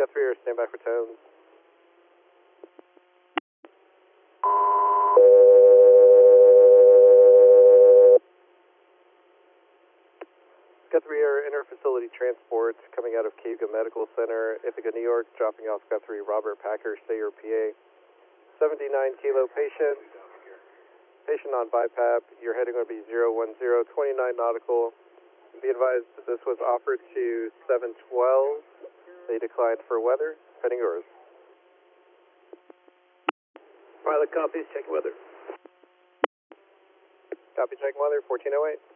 Guthrie, or stand by for tones. Guthrie Air Interfacility Transport coming out of Cayuga Medical Center, Ithaca, New York, dropping off Guthrie Robert Packer, Sayer, PA. 79 kilo patient. Patient on BiPAP. Your heading would be 010, 29 nautical. Be advised that this was offered to 712. They declined for weather. Heading yours. Pilot copies, check weather. Copy, check weather, 1408.